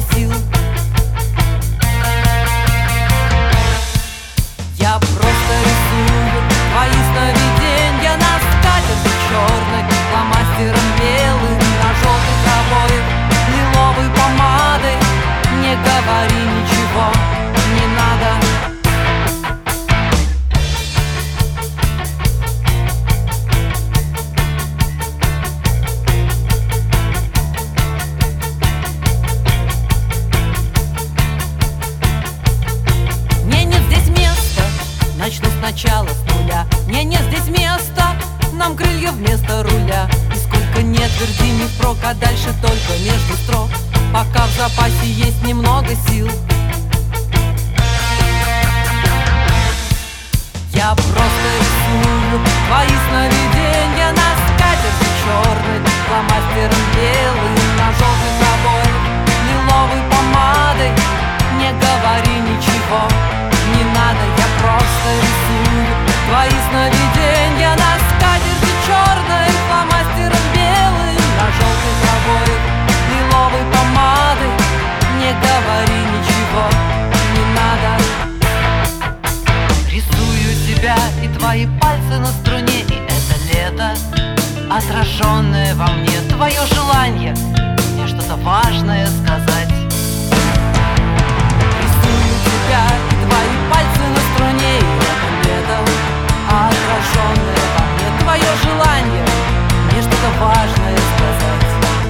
сил. Я просто рисую твои сновиденья на скатерти черной, фломастером белым, на желтых обоях, лиловой помадой. Не говори ничего, не надо. Начну сначала с нуля. Мне нет здесь места, нам крылья вместо руля. И сколько не тверди не впрок, а дальше только между строк, пока в запасе есть немного сил. Я просто рисую твои сновиденья на скатерти черной, фломастером белым, на желтых обоях, лиловой помадой. Не говори ничего, не надо, я просто рисую твои сновиденья на скатерти черной, фломастером белым, на желтых обоях, лиловой помадой. Не говори ничего, не надо. Рисую тебя и твои пальцы на струне, и это лето, отраженное во мне, твое желание мне что-то важное сказать. Рисую тебя и твои пальцы на струне, и это лето, отраженное во мне, твое желание мне что-то важное сказать.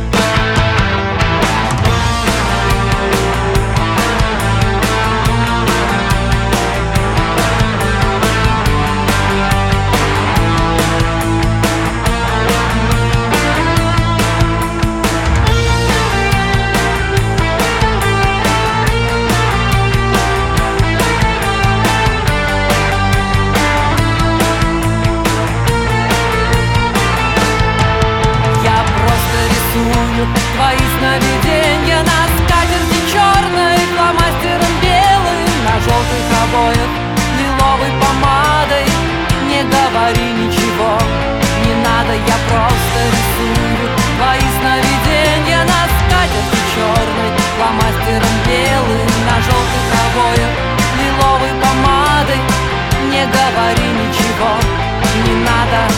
Твои сновиденья на скатерти черной, фломастером белым, на желтых обоях, лиловой помадой. Не говори ничего, не надо, я просто рисую твои сновиденья на скатерти черной, фломастером белым, на желтых обоях, лиловой помадой. Не говори ничего, не надо.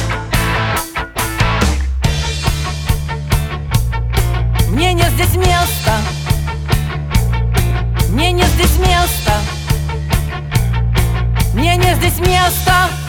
Мне нет здесь места, мне нет здесь места, мне нет здесь места.